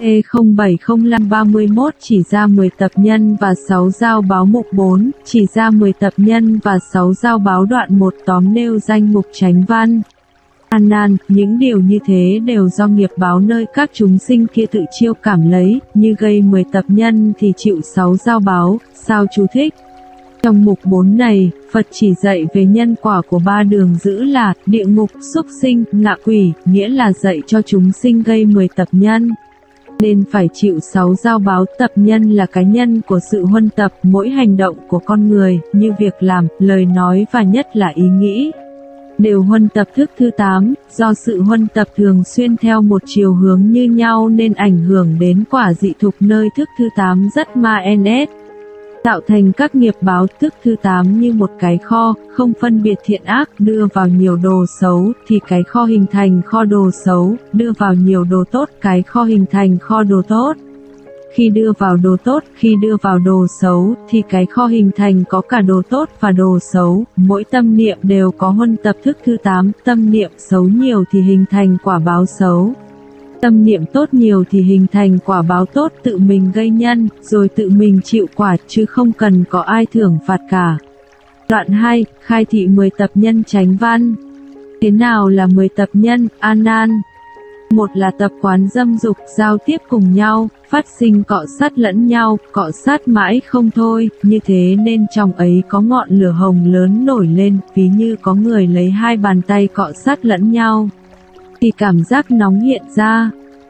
E070531 chỉ ra 10 tập nhân và 6 giao báo mục 4, chỉ ra 10 tập nhân và 6 giao báo đoạn 1 tóm nêu danh mục chánh văn. A Nan, những điều như thế đều do nghiệp báo nơi các chúng sinh kia tự chiêu cảm lấy, như gây 10 tập nhân thì chịu 6 giao báo, sao chú thích. Trong mục 4 này, Phật chỉ dạy về nhân quả của 3 đường dữ là địa ngục, súc sinh, ngạ quỷ, nghĩa là dạy cho chúng sinh gây 10 tập nhân. Nên phải chịu 6 giao báo. Tập nhân là cái nhân của sự huân tập mỗi hành động của con người, như việc làm, lời nói và nhất là ý nghĩ. Đều huân tập thức thứ 8, do sự huân tập thường xuyên theo một chiều hướng như nhau nên ảnh hưởng đến quả dị thục nơi thức thứ 8 rất ma ns. Tạo thành các nghiệp báo. Thức thứ 8 như một cái kho, không phân biệt thiện ác, đưa vào nhiều đồ xấu, thì cái kho hình thành kho đồ xấu, đưa vào nhiều đồ tốt, cái kho hình thành kho đồ tốt. Khi đưa vào đồ tốt, khi đưa vào đồ xấu, thì cái kho hình thành có cả đồ tốt và đồ xấu. Mỗi tâm niệm đều có huân tập thức thứ 8, tâm niệm xấu nhiều thì hình thành quả báo xấu. Tâm niệm tốt nhiều thì hình thành quả báo tốt, tự mình gây nhân, rồi tự mình chịu quả, chứ không cần có ai thưởng phạt cả. Đoạn 2, khai thị 10 tập nhân chánh văn. Thế nào là 10 tập nhân, A Nan? Một là tập quán dâm dục, giao tiếp cùng nhau, phát sinh cọ sát lẫn nhau, cọ sát mãi không thôi, như thế nên trong ấy có ngọn lửa hồng lớn nổi lên, ví như có người lấy 2 bàn tay cọ sát lẫn nhau, thì cảm giác nóng hiện ra.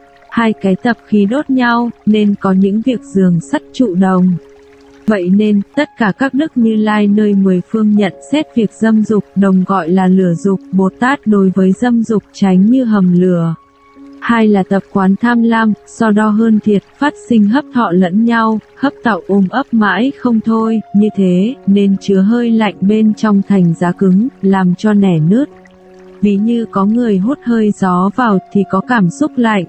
2 cái tập khí đốt nhau, nên có những việc giường sắt trụ đồng. Vậy nên, tất cả các đức Như Lai nơi 10 phương nhận xét việc dâm dục, đồng gọi là lửa dục, Bồ Tát đối với dâm dục tránh như hầm lửa. 2 là tập quán tham lam, so đo hơn thiệt, phát sinh hấp thọ lẫn nhau, hấp tạo ôm ấp mãi không thôi, như thế, nên chứa hơi lạnh bên trong thành giá cứng, làm cho nẻ nứt. Ví như có người hút hơi gió vào thì có cảm xúc lạnh.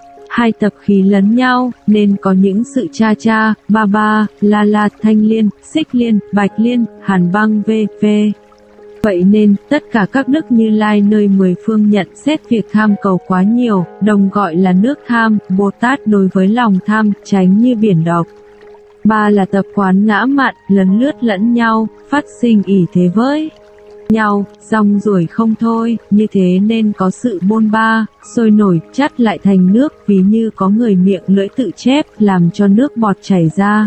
2 tập khí lấn nhau, nên có những sự cha cha, ba ba, la la, thanh liên, xích liên, bạch liên, hàn băng v.v. Vậy nên, tất cả các đức Như Lai nơi 10 phương nhận xét việc tham cầu quá nhiều, đồng gọi là nước tham, Bồ Tát đối với lòng tham, tránh như biển độc. 3 là tập quán ngã mạn, lấn lướt lẫn nhau, phát sinh ỷ thế với nhau, rong ruổi không thôi, như thế nên có sự bôn ba, sôi nổi, chắt lại thành nước, ví như có người miệng lưỡi tự chép, làm cho nước bọt chảy ra.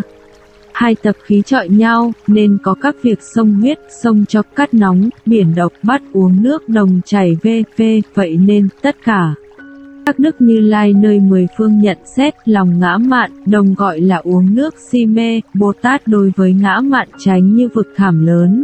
2 tập khí chọi nhau, nên có các việc sông huyết, sông cho cắt nóng, biển độc, bắt uống nước đồng chảy v.v. Vậy nên, tất cả các đức Như Lai nơi 10 phương nhận xét lòng ngã mạn, đồng gọi là uống nước si mê, Bồ Tát đối với ngã mạn tránh như vực thảm lớn.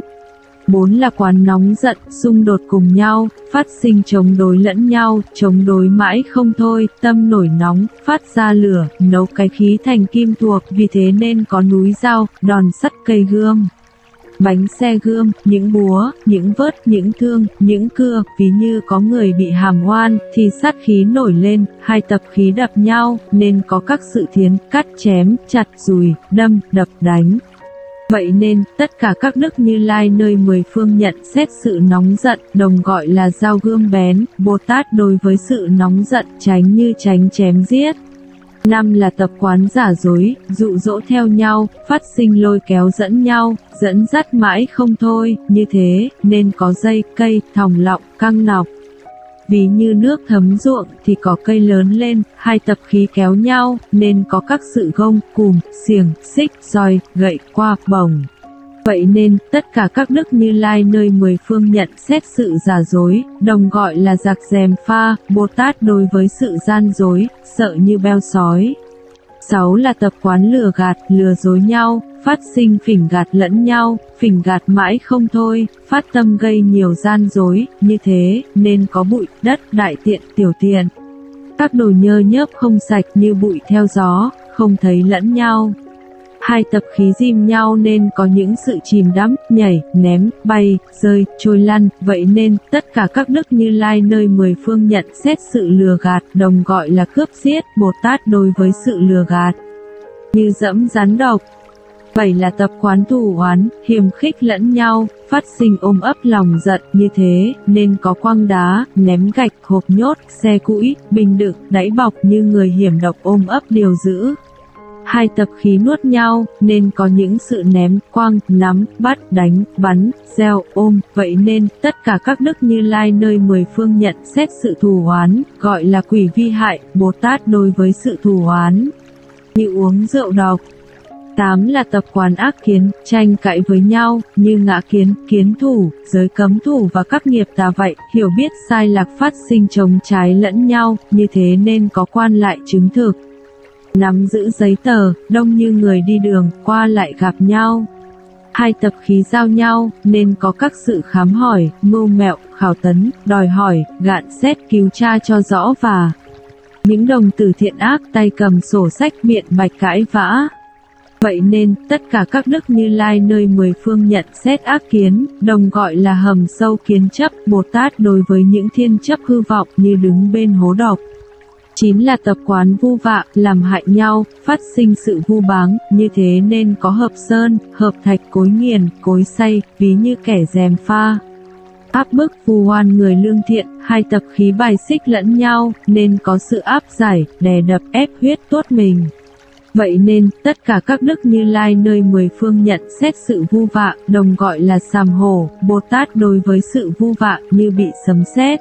4 là quán nóng giận, xung đột cùng nhau, phát sinh chống đối lẫn nhau, chống đối mãi không thôi, tâm nổi nóng, phát ra lửa, nấu cái khí thành kim thuộc, vì thế nên có núi dao, đòn sắt, cây gươm, bánh xe gươm, những búa, những vớt, những thương, những cưa, ví như có người bị hàm oan, thì sát khí nổi lên, 2 tập khí đập nhau, nên có các sự thiến, cắt chém, chặt dùi, đâm, đập đánh. Vậy nên, tất cả các đức Như Lai nơi 10 phương nhận xét sự nóng giận, đồng gọi là dao gươm bén, Bồ Tát đối với sự nóng giận, tránh như tránh chém giết. 5 là tập quán giả dối, dụ dỗ theo nhau, phát sinh lôi kéo dẫn nhau, dẫn dắt mãi không thôi, như thế, nên có dây, cây, thòng lọng, căng nọc. Ví như nước thấm ruộng thì có cây lớn lên, 2 tập khí kéo nhau, nên có các sự gông, cùm, xiềng, xích, roi, gậy, qua, bổng. Vậy nên, tất cả các đức Như Lai nơi 10 phương nhận xét sự giả dối, đồng gọi là giặc dèm pha, Bồ Tát đối với sự gian dối, sợ như beo sói. 6 là tập quán lừa gạt, lừa dối nhau, phát sinh phỉnh gạt lẫn nhau, phỉnh gạt mãi không thôi, phát tâm gây nhiều gian dối, như thế, nên có bụi, đất, đại tiện, tiểu tiện. Các đồ nhơ nhớp không sạch như bụi theo gió, không thấy lẫn nhau. 2 tập khí ghim nhau nên có những sự chìm đắm, nhảy, ném, bay, rơi, trôi lăn. Vậy nên, tất cả các đức Như Lai nơi 10 phương nhận xét sự lừa gạt, đồng gọi là cướp giết, Bồ Tát đối với sự lừa gạt. Như dẫm rắn độc, 7 là tập quán thù oán, hiềm khích lẫn nhau, phát sinh ôm ấp lòng giận, như thế nên có quăng đá, ném gạch, hộp nhốt, xe cũi, bình đựng, đẫy bọc như người hiểm độc ôm ấp điều giữ. 2 tập khí nuốt nhau, nên có những sự ném, quăng, nắm, bắt, đánh, bắn, gieo, ôm. Vậy nên, tất cả các đức Như Lai nơi 10 phương nhận xét sự thù oán, gọi là quỷ vi hại, Bồ Tát đối với sự thù oán, như uống rượu độc. 8 là tập quán ác kiến, tranh cãi với nhau, như ngã kiến, kiến thủ, giới cấm thủ và các nghiệp tà vậy, hiểu biết sai lạc phát sinh chống trái lẫn nhau, như thế nên có quan lại chứng thực. Nắm giữ giấy tờ, đông như người đi đường, qua lại gặp nhau. 2 tập khí giao nhau, nên có các sự khám hỏi, mưu mẹo, khảo tấn, đòi hỏi, gạn xét cứu tra cho rõ và những đồng tử thiện ác tay cầm sổ sách biện bạch cãi vã. Vậy nên, tất cả các đức Như Lai nơi 10 phương nhận xét ác kiến, đồng gọi là hầm sâu kiến chấp, Bồ Tát đối với những thiên chấp hư vọng như đứng bên hố độc. 9 là tập quán vu vạ, làm hại nhau, phát sinh sự vu báng, như thế nên có hợp sơn, hợp thạch, cối nghiền, cối xay, ví như kẻ gièm pha. Áp bức vu oan người lương thiện, 2 tập khí bài xích lẫn nhau, nên có sự áp giải, đè đập ép huyết tuốt mình. Vậy nên, tất cả các đức Như Lai nơi 10 phương nhận xét sự vu vạ, đồng gọi là sàm hổ, Bồ Tát đối với sự vu vạ như bị sấm sét.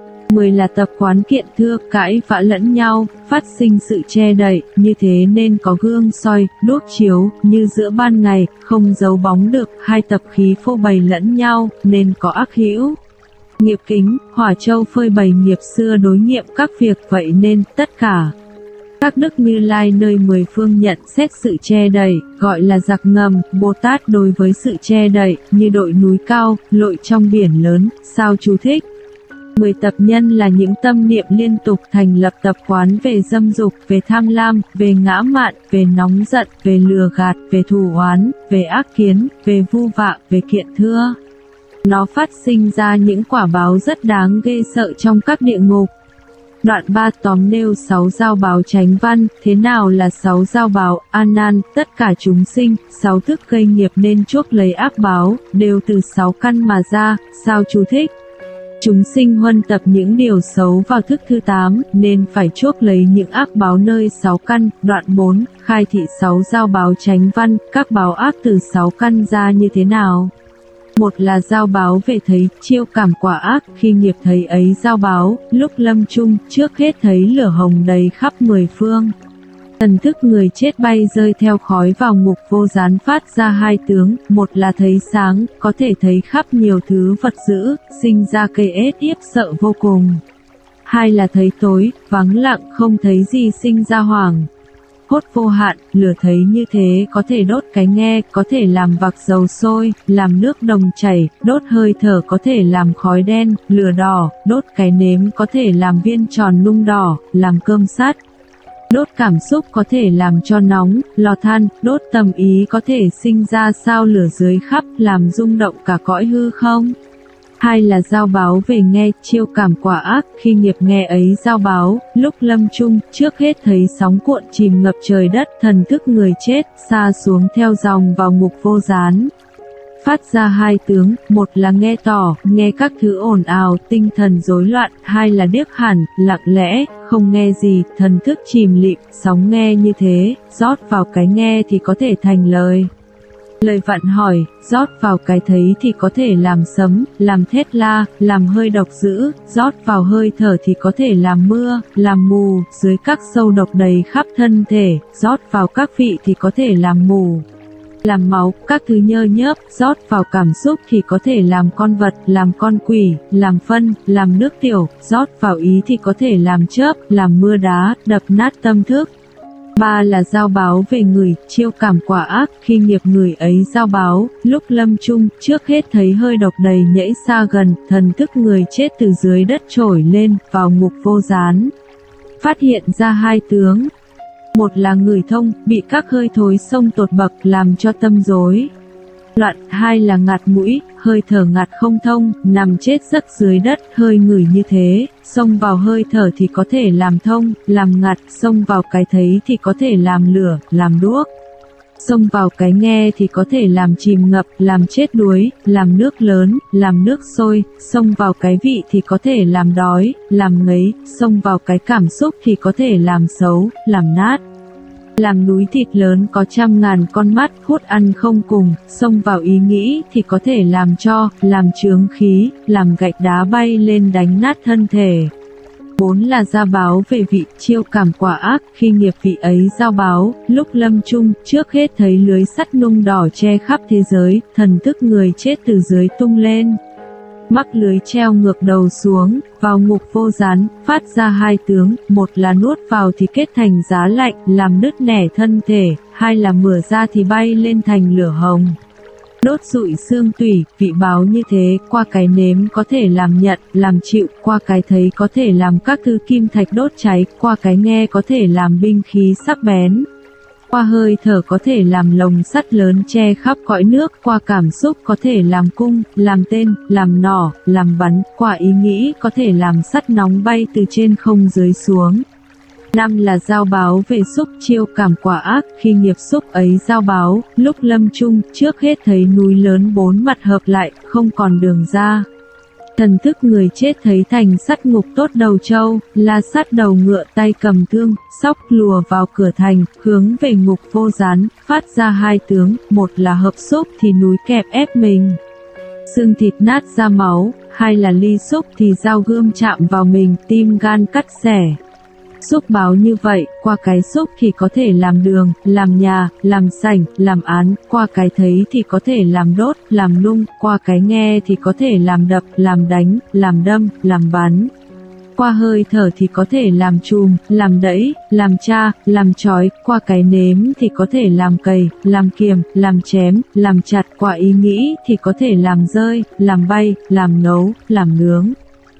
10 là tập quán kiện thưa, cãi vã lẫn nhau, phát sinh sự che đậy, như thế nên có gương soi, đuốc chiếu, như giữa ban ngày, không giấu bóng được. 2 tập khí phô bày lẫn nhau, nên có ác hữu. Nghiệp kính, hỏa châu phơi bày nghiệp xưa đối nghiệm các việc, vậy nên tất cả các đức Như Lai nơi 10 phương nhận xét sự che đậy, gọi là giặc ngầm, Bồ Tát đối với sự che đậy, như đội núi cao, lội trong biển lớn, sao chú thích. 10 tập nhân là những tâm niệm liên tục thành lập tập quán về dâm dục, về tham lam, về ngã mạn, về nóng giận, về lừa gạt, về thù oán, về ác kiến, về vu vạ, về kiện thưa. Nó phát sinh ra những quả báo rất đáng ghê sợ trong các địa ngục. Đoạn 3 tóm nêu 6 giao báo chánh văn. Thế nào là 6 giao báo? A Nan, tất cả chúng sinh, 6 thức gây nghiệp nên chuốc lấy ác báo, đều từ 6 căn mà ra. Sao chú thích? Chúng sinh huân tập những điều xấu vào thức thứ 8, nên phải chuốc lấy những ác báo nơi 6 căn. Đoạn 4, khai thị 6 giao báo chánh văn, các báo ác từ 6 căn ra như thế nào? Một là giao báo về thấy, chiêu cảm quả ác, khi nghiệp thấy ấy giao báo, lúc lâm chung, trước hết thấy lửa hồng đầy khắp 10 phương. Thần thức người chết bay rơi theo khói vào ngục vô gián phát ra 2 tướng, một là thấy sáng, có thể thấy khắp nhiều thứ vật dữ, sinh ra cây ết yếp sợ vô cùng. 2 là thấy tối, vắng lặng, không thấy gì sinh ra hoảng hốt vô hạn, lửa thấy như thế có thể đốt cái nghe, có thể làm vạc dầu sôi, làm nước đồng chảy, đốt hơi thở có thể làm khói đen, lửa đỏ, đốt cái nếm có thể làm viên tròn nung đỏ, làm cơm sắt. Đốt cảm xúc có thể làm cho nóng, lò than, đốt tâm ý có thể sinh ra sao lửa dưới khắp, làm rung động cả cõi hư không. 2 là giao báo về nghe, chiêu cảm quả ác, khi nghiệp nghe ấy giao báo, lúc lâm chung, trước hết thấy sóng cuộn chìm ngập trời đất, thần thức người chết, xa xuống theo dòng vào ngục vô gián. Phát ra 2 tướng, một là nghe tỏ, nghe các thứ ồn ào, tinh thần rối loạn, 2 là điếc hẳn, lặng lẽ, không nghe gì, thần thức chìm lịm, sóng nghe như thế, rót vào cái nghe thì có thể thành lời. Lời vặn hỏi, rót vào cái thấy thì có thể làm sấm, làm thét la, làm hơi độc dữ, rót vào hơi thở thì có thể làm mưa, làm mù, dưới các sâu độc đầy khắp thân thể, rót vào các vị thì có thể làm mù, làm máu, các thứ nhơ nhớp, rót vào cảm xúc thì có thể làm con vật, làm con quỷ, làm phân, làm nước tiểu, rót vào ý thì có thể làm chớp, làm mưa đá, đập nát tâm thức. 3 là giao báo về người, chiêu cảm quả ác, khi nghiệp người ấy giao báo, lúc lâm chung, trước hết thấy hơi độc đầy nhảy xa gần, thần thức người chết từ dưới đất trồi lên, vào ngục vô gián. Phát hiện ra 2 tướng. Một là người thông, bị các hơi thối xông tột bậc làm cho tâm rối loạn. 2 là ngạt mũi, hơi thở ngạt không thông, nằm chết giấc dưới đất, hơi ngửi như thế, xông vào hơi thở thì có thể làm thông, làm ngạt, xông vào cái thấy thì có thể làm lửa, làm đuốc. Xông vào cái nghe thì có thể làm chìm ngập, làm chết đuối, làm nước lớn, làm nước sôi. Xông vào cái vị thì có thể làm đói, làm ngấy. Xông vào cái cảm xúc thì có thể làm xấu, làm nát. Làm núi thịt lớn có trăm ngàn con mắt, hút ăn không cùng. Xông vào ý nghĩ thì có thể làm cho, làm chướng khí, làm gạch đá bay lên đánh nát thân thể. 4 là giao báo về vị, chiêu cảm quả ác. Khi nghiệp vị ấy giao báo, lúc lâm chung, trước hết thấy lưới sắt nung đỏ che khắp thế giới, thần thức người chết từ dưới tung lên. Mắc lưới treo ngược đầu xuống, vào ngục vô gián, phát ra hai tướng, một là nuốt vào thì kết thành giá lạnh, làm nứt nẻ thân thể, hai là mửa ra thì bay lên thành lửa hồng. Đốt rụi xương tủy, vị báo như thế, qua cái nếm có thể làm nhận, làm chịu, qua cái thấy có thể làm các thứ kim thạch đốt cháy, qua cái nghe có thể làm binh khí sắc bén. Qua hơi thở có thể làm lồng sắt lớn che khắp cõi nước, qua cảm xúc có thể làm cung, làm tên, làm nỏ, làm bắn, qua ý nghĩ có thể làm sắt nóng bay từ trên không dưới xuống. 5 là giao báo về xúc, chiêu cảm quả ác. Khi nghiệp xúc ấy giao báo, lúc lâm chung, trước hết thấy núi lớn bốn mặt hợp lại, không còn đường ra. Thần thức người chết thấy thành sắt ngục tốt đầu trâu, la sắt đầu ngựa tay cầm thương, sóc lùa vào cửa thành, hướng về ngục vô gián, phát ra hai tướng, một là hợp xúc thì núi kẹp ép mình, xương thịt nát ra máu, hai là ly xúc thì dao gươm chạm vào mình, tim gan cắt xẻ. Xúc báo như vậy, qua cái xúc thì có thể làm đường, làm nhà, làm sảnh, làm án, qua cái thấy thì có thể làm đốt, làm nung, qua cái nghe thì có thể làm đập, làm đánh, làm đâm, làm bắn. Qua hơi thở thì có thể làm chùm, làm đẫy, làm tra, làm trói, qua cái nếm thì có thể làm cày, làm kiềm, làm chém, làm chặt, qua ý nghĩ thì có thể làm rơi, làm bay, làm nấu, làm nướng.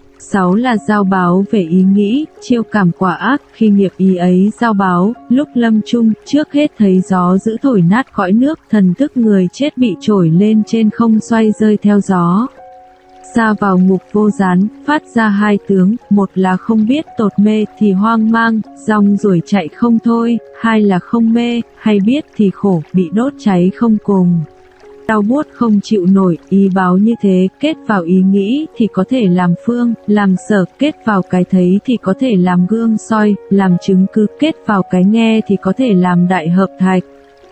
6 là giao báo về ý nghĩ, chiêu cảm quả ác. Khi nghiệp ý ấy giao báo, lúc lâm chung, trước hết thấy gió dữ thổi nát cõi nước, thần thức người chết bị trổi lên trên không xoay rơi theo gió. Xa vào ngục vô gián, phát ra hai tướng, một là không biết tột mê thì hoang mang, rong ruổi chạy không thôi, hai là không mê, hay biết thì khổ, bị đốt cháy không cùng. Đau buốt không chịu nổi, ý báo như thế, kết vào ý nghĩ thì có thể làm phương, làm sở, kết vào cái thấy thì có thể làm gương soi, làm chứng cứ, kết vào cái nghe thì có thể làm đại hợp thạch,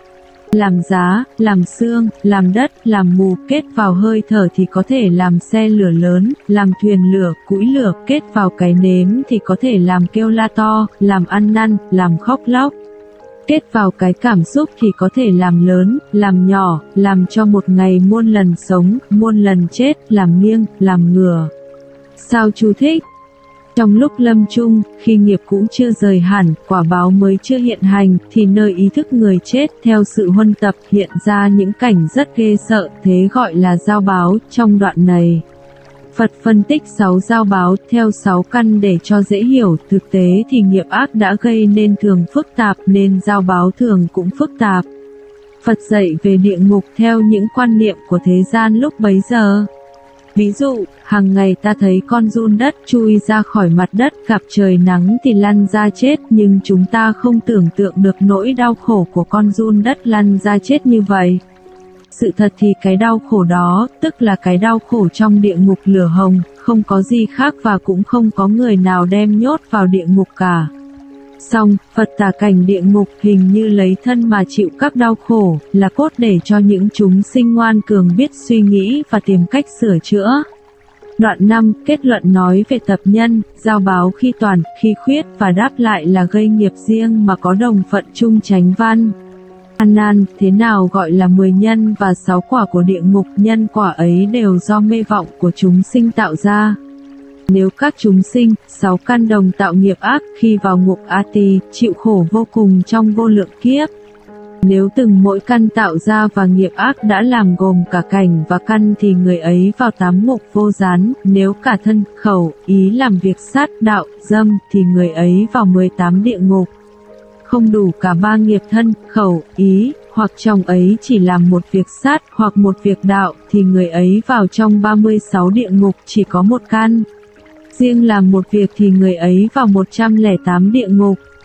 làm giá, làm xương, làm đất, làm mù, kết vào hơi thở thì có thể làm xe lửa lớn, làm thuyền lửa, củi lửa, kết vào cái nếm thì có thể làm kêu la to, làm ăn năn, làm khóc lóc. Kết vào cái cảm xúc thì có thể làm lớn, làm nhỏ, làm cho một ngày muôn lần sống, muôn lần chết, làm nghiêng, làm ngửa. Sao chú thích? Trong lúc lâm chung, khi nghiệp cũ chưa rời hẳn, quả báo mới chưa hiện hành, thì nơi ý thức người chết theo sự huân tập hiện ra những cảnh rất ghê sợ, thế gọi là giao báo. Trong đoạn này, Phật phân tích 6 giao báo theo 6 căn để cho dễ hiểu, thực tế thì nghiệp ác đã gây nên thường phức tạp nên giao báo thường cũng phức tạp. Phật dạy về địa ngục theo những quan niệm của thế gian lúc bấy giờ. Ví dụ, hàng ngày ta thấy con giun đất chui ra khỏi mặt đất, gặp trời nắng thì lăn ra chết, nhưng chúng ta không tưởng tượng được nỗi đau khổ của con giun đất lăn ra chết như vậy. Sự thật thì cái đau khổ đó, tức là cái đau khổ trong địa ngục lửa hồng, không có gì khác và cũng không có người nào đem nhốt vào địa ngục cả. Song, Phật tả cảnh địa ngục hình như lấy thân mà chịu các đau khổ, là cốt để cho những chúng sinh ngoan cường biết suy nghĩ và tìm cách sửa chữa. Đoạn 5, kết luận nói về tập nhân, giao báo khi toàn, khi khuyết và đáp lại là gây nghiệp riêng mà có đồng phận chung chánh văn. Nan, thế nào gọi là 10 nhân và 6 quả của địa ngục? Nhân quả ấy đều do mê vọng của chúng sinh tạo ra. Nếu các chúng sinh, 6 căn đồng tạo nghiệp ác, khi vào ngục A Tỳ, chịu khổ vô cùng trong vô lượng kiếp. Nếu từng mỗi căn tạo ra và nghiệp ác đã làm gồm cả cảnh và căn thì người ấy vào 8 ngục vô gián, nếu cả thân, khẩu, ý làm việc sát, đạo, dâm thì người ấy vào 18 địa ngục. Không đủ cả 3 nghiệp thân, khẩu, ý, hoặc trong ấy chỉ làm một việc sát hoặc một việc đạo thì người ấy vào trong 36 địa ngục chỉ có một căn. Riêng làm một việc thì người ấy vào 108 địa ngục.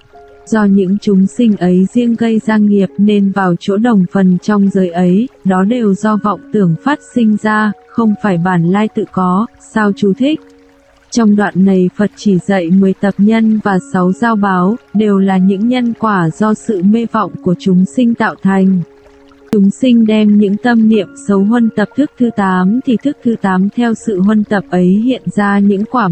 Do những chúng sinh ấy riêng gây ra nghiệp nên vào chỗ đồng phần trong giới ấy, đó đều do vọng tưởng phát sinh ra, không phải bản lai tự có. Sao chú thích? Trong đoạn này Phật chỉ dạy 10 tập nhân và 6 giao báo, đều là những nhân quả do sự mê vọng của chúng sinh tạo thành. Chúng sinh đem những tâm niệm xấu huân tập thức thứ 8 thì thức thứ 8 theo sự huân tập ấy hiện ra những quả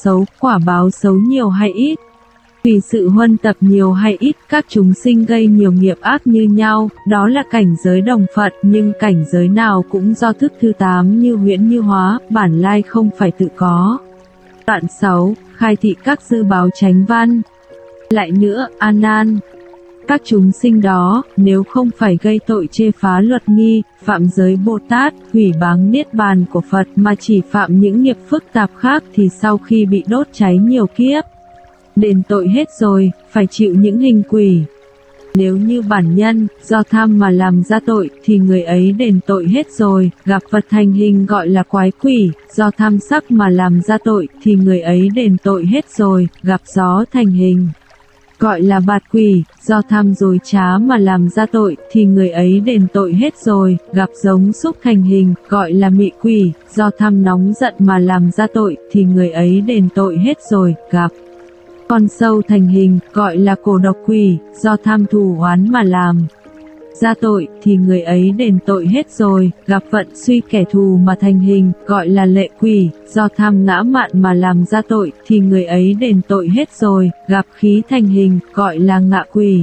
báo xấu nhiều hay ít. Vì sự huân tập nhiều hay ít, các chúng sinh gây nhiều nghiệp ác như nhau, đó là cảnh giới đồng phận, nhưng cảnh giới nào cũng do thức thứ 8 như huyễn như hóa, bản lai không phải tự có. Đoạn 6. Khai thị các dư báo chánh văn. Lại nữa, A Nan, các chúng sinh đó, nếu không phải gây tội chê phá luật nghi, phạm giới Bồ Tát, hủy báng niết bàn của Phật mà chỉ phạm những nghiệp phức tạp khác thì sau khi bị đốt cháy nhiều kiếp, đền tội hết rồi, phải chịu những hình quỷ. Nếu như bản nhân, do tham mà làm ra tội, thì người ấy đền tội hết rồi, gặp Phật thành hình gọi là quái quỷ, do tham sắc mà làm ra tội, thì người ấy đền tội hết rồi, gặp gió thành hình gọi là bạt quỷ, do tham dối trá mà làm ra tội, thì người ấy đền tội hết rồi, gặp giống xúc thành hình, gọi là mị quỷ, do tham nóng giận mà làm ra tội, thì người ấy đền tội hết rồi, gặp con sâu thành hình, gọi là cổ độc quỷ, do tham thù oán mà làm ra tội, thì người ấy đền tội hết rồi, gặp vận suy kẻ thù mà thành hình, gọi là lệ quỷ, do tham ngã mạn mà làm ra tội, thì người ấy đền tội hết rồi, gặp khí thành hình, gọi là ngạ quỷ.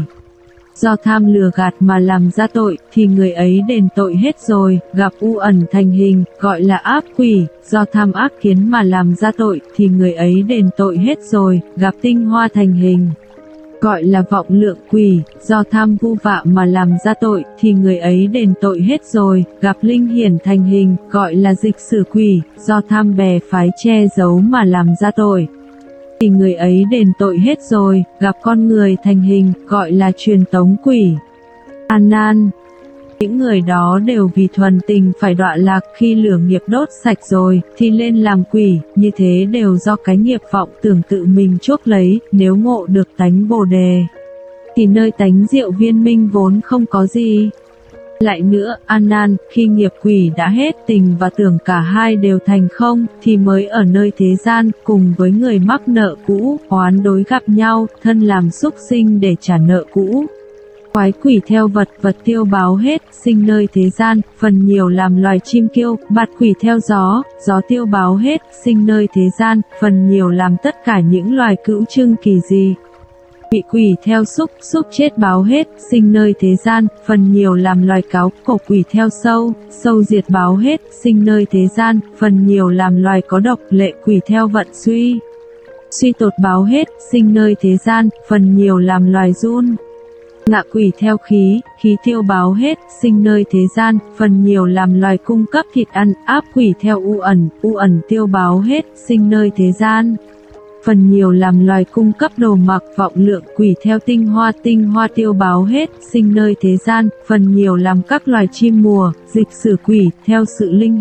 Do tham lừa gạt mà làm ra tội, thì người ấy đền tội hết rồi, gặp u ẩn thành hình, gọi là áp quỷ, do tham ác kiến mà làm ra tội, thì người ấy đền tội hết rồi, gặp tinh hoa thành hình, gọi là vọng lượng quỷ, do tham vu vạ mà làm ra tội, thì người ấy đền tội hết rồi, gặp linh hiển thành hình, gọi là dịch sử quỷ, do tham bè phái che giấu mà làm ra tội, thì người ấy đền tội hết rồi, gặp con người thành hình, gọi là truyền tống quỷ. A Nan, những người đó đều vì thuần tình phải đọa lạc, khi lửa nghiệp đốt sạch rồi, thì lên làm quỷ, như thế đều do cái nghiệp vọng tưởng tự mình chuốc lấy, nếu ngộ được tánh Bồ Đề, thì nơi tánh diệu viên minh vốn không có gì. Lại nữa, A Nan, khi nghiệp quỷ đã hết, tình và tưởng cả hai đều thành không, thì mới ở nơi thế gian, cùng với người mắc nợ cũ, oán đối gặp nhau, thân làm súc sinh để trả nợ cũ. Quái quỷ theo vật, vật tiêu báo hết, sinh nơi thế gian, phần nhiều làm loài chim kiêu, bạt quỷ theo gió, gió tiêu báo hết, sinh nơi thế gian, phần nhiều làm tất cả những loài cữu trưng kỳ dị. Bị quỷ theo xúc, xúc chết báo hết, sinh nơi thế gian, phần nhiều làm loài cáo, cổ quỷ theo sâu, sâu diệt báo hết, sinh nơi thế gian, phần nhiều làm loài có độc, lệ quỷ theo vận suy. Suy tột báo hết, sinh nơi thế gian, phần nhiều làm loài run. Ngạ quỷ theo khí, khí tiêu báo hết, sinh nơi thế gian, phần nhiều làm loài cung cấp thịt ăn. Áp quỷ theo u ẩn tiêu báo hết, sinh nơi thế gian, phần nhiều làm loài cung cấp đồ mặc. Vọng lượng quỷ theo tinh hoa tiêu báo hết, sinh nơi thế gian, phần nhiều làm các loài chim mùa. Dịch sử quỷ theo sự linh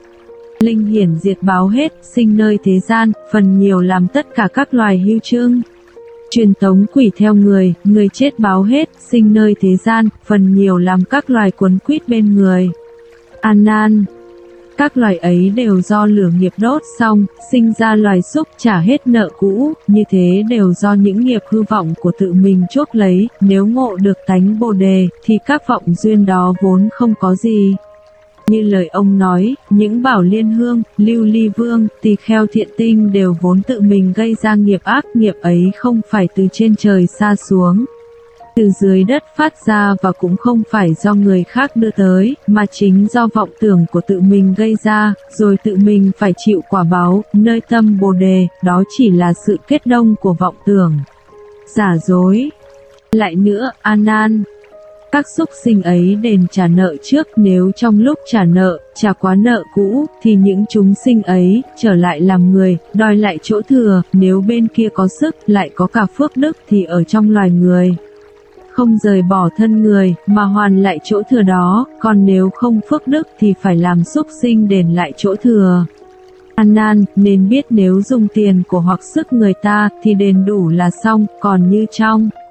hiển diệt báo hết, sinh nơi thế gian, phần nhiều làm tất cả các loài hưu trương. Truyền tống quỷ theo người chết báo hết, sinh nơi thế gian, phần nhiều làm các loài quấn quýt bên người. A Nan, các loài ấy đều do lửa nghiệp đốt xong, sinh ra loài xúc trả hết nợ cũ, như thế đều do những nghiệp hư vọng của tự mình chuốc lấy, nếu ngộ được tánh Bồ Đề, thì các vọng duyên đó vốn không có gì. Như lời ông nói, những bảo liên hương, lưu ly vương, tỳ kheo thiện tinh đều vốn tự mình gây ra nghiệp ác, nghiệp ấy không phải từ trên trời sa xuống, từ dưới đất phát ra, và cũng không phải do người khác đưa tới, mà chính do vọng tưởng của tự mình gây ra, rồi tự mình phải chịu quả báo. Nơi tâm Bồ Đề, đó chỉ là sự kết đông của vọng tưởng giả dối. Lại nữa, A Nan, các súc sinh ấy đền trả nợ trước, nếu trong lúc trả nợ, trả quá nợ cũ, thì những chúng sinh ấy trở lại làm người, đòi lại chỗ thừa. Nếu bên kia có sức, lại có cả phước đức, thì ở trong loài người, không rời bỏ thân người, mà hoàn lại chỗ thừa đó. Còn nếu không phước đức thì phải làm súc sinh đền lại chỗ thừa. A Nan, nên biết nếu dùng tiền của hoặc sức người ta, thì đền đủ là xong, còn như trong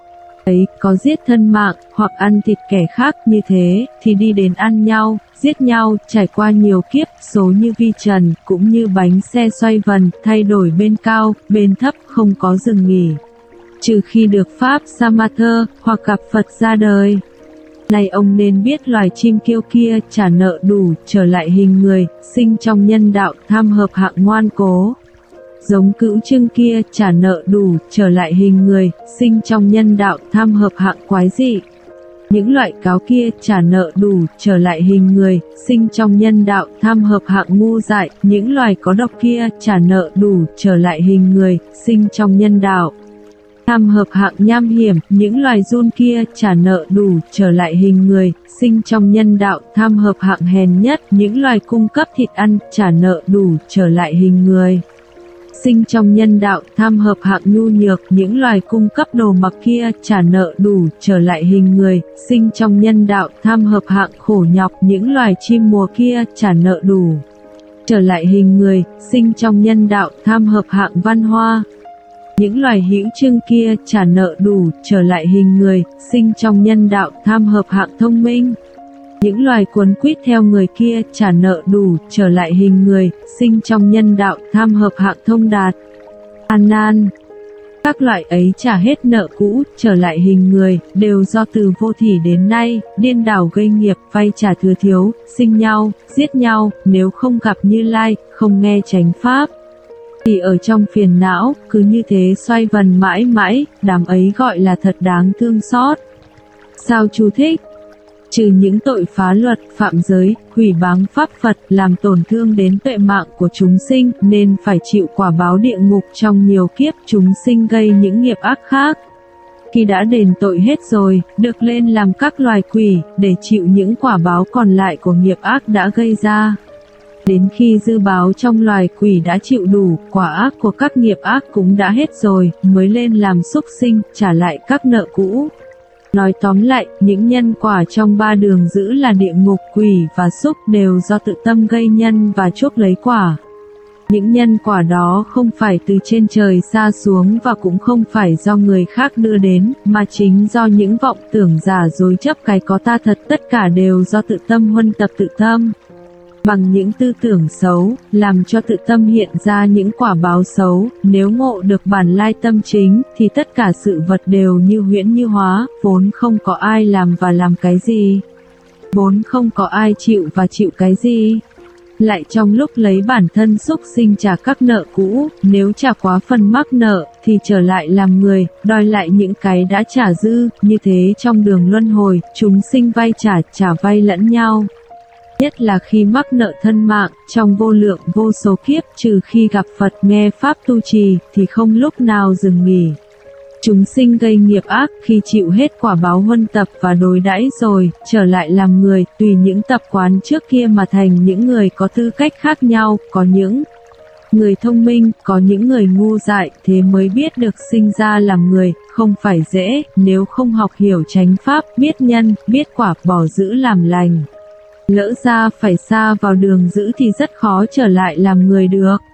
ấy có giết thân mạng, hoặc ăn thịt kẻ khác như thế, thì đi đến ăn nhau, giết nhau, trải qua nhiều kiếp, số như vi trần, cũng như bánh xe xoay vần, thay đổi bên cao, bên thấp, không có dừng nghỉ. Trừ khi được Pháp Samatha, hoặc gặp Phật ra đời. Này ông nên biết loài chim kiêu kia trả nợ đủ, trở lại hình người, sinh trong nhân đạo, tham hợp hạng ngoan cố. Giống cữu trưng kia trả nợ đủ, trở lại hình người, sinh trong nhân đạo, tham hợp hạng quái dị. Những loại cáo kia trả nợ đủ, trở lại hình người, sinh trong nhân đạo, tham hợp hạng ngu dại. Những loài có độc kia trả nợ đủ, trở lại hình người, sinh trong nhân đạo, tham hợp hạng nham hiểm. Những loài giun kia trả nợ đủ, trở lại hình người, sinh trong nhân đạo, tham hợp hạng hèn nhất. Những loài cung cấp thịt ăn trả nợ đủ, trở lại hình người, sinh trong nhân đạo, tham hợp hạng nhu nhược. Những loài cung cấp đồ mặc kia trả nợ đủ, trở lại hình người, sinh trong nhân đạo, tham hợp hạng khổ nhọc. Những loài chim mùa kia trả nợ đủ, trở lại hình người, sinh trong nhân đạo, tham hợp hạng văn hoa. Những loài hữu trưng kia trả nợ đủ, trở lại hình người, sinh trong nhân đạo, tham hợp hạng thông minh. Những loài cuốn quýt theo người kia trả nợ đủ, trở lại hình người, sinh trong nhân đạo, tham hợp hạng thông đạt. A Nan, các loại ấy trả hết nợ cũ, trở lại hình người, đều do từ vô thỉ đến nay, điên đảo gây nghiệp, vay trả thừa thiếu, sinh nhau, giết nhau. Nếu không gặp Như Lai, không nghe chánh pháp, thì ở trong phiền não, cứ như thế xoay vần mãi mãi, đám ấy gọi là thật đáng thương xót. Sao chú thích? Trừ những tội phá luật, phạm giới, hủy báng pháp Phật, làm tổn thương đến tuệ mạng của chúng sinh, nên phải chịu quả báo địa ngục trong nhiều kiếp. Chúng sinh gây những nghiệp ác khác, khi đã đền tội hết rồi, được lên làm các loài quỷ, để chịu những quả báo còn lại của nghiệp ác đã gây ra. Đến khi dư báo trong loài quỷ đã chịu đủ, quả ác của các nghiệp ác cũng đã hết rồi, mới lên làm súc sinh, trả lại các nợ cũ. Nói tóm lại, những nhân quả trong ba đường dữ là địa ngục, quỷ và súc đều do tự tâm gây nhân và chuốc lấy quả. Những nhân quả đó không phải từ trên trời xa xuống và cũng không phải do người khác đưa đến, mà chính do những vọng tưởng giả dối chấp cái có ta thật. Tất cả đều do tự tâm huân tập tự tâm. Bằng những tư tưởng xấu, làm cho tự tâm hiện ra những quả báo xấu. Nếu ngộ được bản lai tâm chính, thì tất cả sự vật đều như huyễn như hóa, vốn không có ai làm và làm cái gì, vốn không có ai chịu và chịu cái gì. Lại trong lúc lấy bản thân xúc sinh trả các nợ cũ, nếu trả quá phần mắc nợ, thì trở lại làm người, đòi lại những cái đã trả dư. Như thế trong đường luân hồi, chúng sinh vay trả vay lẫn nhau. Nhất là khi mắc nợ thân mạng, trong vô lượng vô số kiếp, trừ khi gặp Phật nghe Pháp tu trì, thì không lúc nào dừng nghỉ. Chúng sinh gây nghiệp ác, khi chịu hết quả báo huân tập và đối đãi rồi, trở lại làm người, tùy những tập quán trước kia mà thành những người có tư cách khác nhau, có những người thông minh, có những người ngu dại, thế mới biết được sinh ra làm người, không phải dễ. Nếu không học hiểu chánh pháp, biết nhân, biết quả, bỏ giữ làm lành, lỡ ra phải xa vào đường dữ thì rất khó trở lại làm người được.